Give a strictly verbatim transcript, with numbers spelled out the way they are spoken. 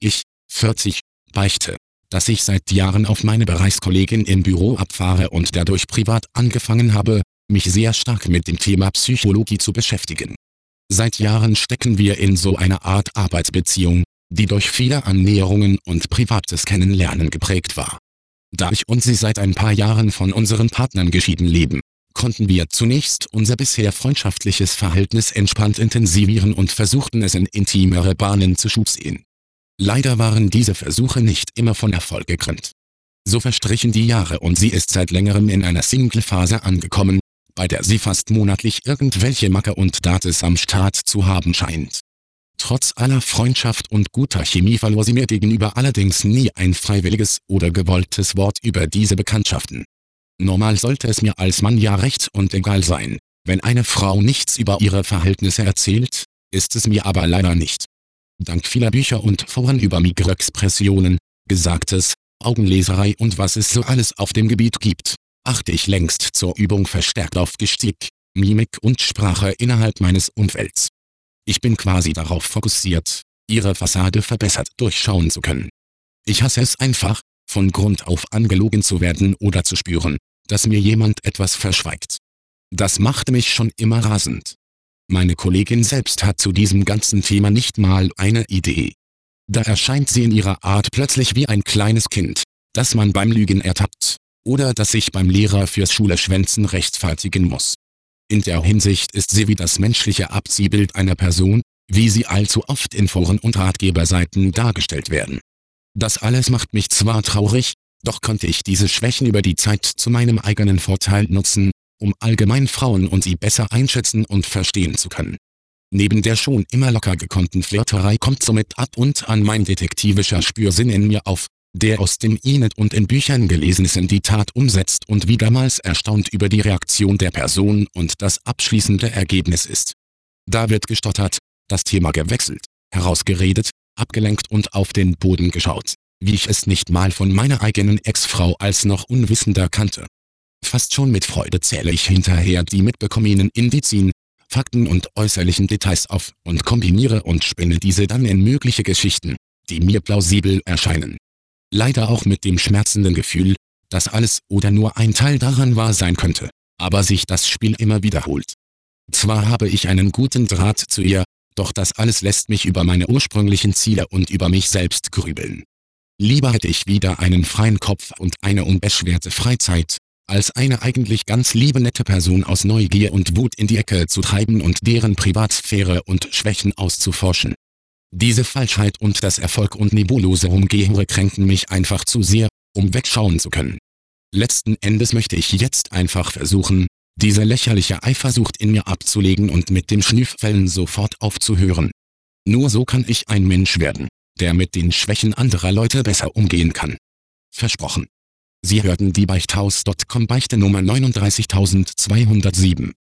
Ich, vierzig, beichte, dass ich seit Jahren auf meine Bereichskollegin im Büro abfahre und dadurch privat angefangen habe, mich sehr stark mit dem Thema Psychologie zu beschäftigen. Seit Jahren stecken wir in so einer Art Arbeitsbeziehung, die durch viele Annäherungen und privates Kennenlernen geprägt war. Da ich und sie seit ein paar Jahren von unseren Partnern geschieden leben, konnten wir zunächst unser bisher freundschaftliches Verhältnis entspannt intensivieren und versuchten es in intimere Bahnen zu schubsen. Leider waren diese Versuche nicht immer von Erfolg gekrönt. So verstrichen die Jahre und sie ist seit längerem in einer Single-Phase angekommen, bei der sie fast monatlich irgendwelche Macker und Dates am Start zu haben scheint. Trotz aller Freundschaft und guter Chemie verlor sie mir gegenüber allerdings nie ein freiwilliges oder gewolltes Wort über diese Bekanntschaften. Normal sollte es mir als Mann ja recht und egal sein, wenn eine Frau nichts über ihre Verhältnisse erzählt, ist es mir aber leider nicht. Dank vieler Bücher und Foren über Mikroexpressionen, Gesagtes, Augenleserei und was es so alles auf dem Gebiet gibt, achte ich längst zur Übung verstärkt auf Gestik, Mimik und Sprache innerhalb meines Umfelds. Ich bin quasi darauf fokussiert, ihre Fassade verbessert durchschauen zu können. Ich hasse es einfach, von Grund auf angelogen zu werden oder zu spüren, dass mir jemand etwas verschweigt. Das machte mich schon immer rasend. Meine Kollegin selbst hat zu diesem ganzen Thema nicht mal eine Idee. Da erscheint sie in ihrer Art plötzlich wie ein kleines Kind, das man beim Lügen ertappt, oder das sich beim Lehrer fürs Schuleschwänzen rechtfertigen muss. In der Hinsicht ist sie wie das menschliche Abziehbild einer Person, wie sie allzu oft in Foren und Ratgeberseiten dargestellt werden. Das alles macht mich zwar traurig, doch konnte ich diese Schwächen über die Zeit zu meinem eigenen Vorteil nutzen, um allgemein Frauen und sie besser einschätzen und verstehen zu können. Neben der schon immer locker gekonnten Flirterei kommt somit ab und an mein detektivischer Spürsinn in mir auf, der aus dem Internet und in Büchern Gelesenes in die Tat umsetzt und wie damals erstaunt über die Reaktion der Person und das abschließende Ergebnis ist. Da wird gestottert, das Thema gewechselt, herausgeredet, abgelenkt und auf den Boden geschaut, wie ich es nicht mal von meiner eigenen Ex-Frau als noch Unwissender kannte. Fast schon mit Freude zähle ich hinterher die mitbekommenen Indizien, Fakten und äußerlichen Details auf und kombiniere und spinne diese dann in mögliche Geschichten, die mir plausibel erscheinen. Leider auch mit dem schmerzenden Gefühl, dass alles oder nur ein Teil daran wahr sein könnte, aber sich das Spiel immer wiederholt. Zwar habe ich einen guten Draht zu ihr, doch das alles lässt mich über meine ursprünglichen Ziele und über mich selbst grübeln. Lieber hätte ich wieder einen freien Kopf und eine unbeschwerte Freizeit, als eine eigentlich ganz liebe nette Person aus Neugier und Wut in die Ecke zu treiben und deren Privatsphäre und Schwächen auszuforschen. Diese Falschheit und das Erfolg und nebulose Rumgehure kränken mich einfach zu sehr, um wegschauen zu können. Letzten Endes möchte ich jetzt einfach versuchen, diese lächerliche Eifersucht in mir abzulegen und mit dem Schnüffeln sofort aufzuhören. Nur so kann ich ein Mensch werden, der mit den Schwächen anderer Leute besser umgehen kann. Versprochen. Sie hörten die Beichthaus Punkt com Beichte Nummer neununddreißigtausendzweihundertsieben.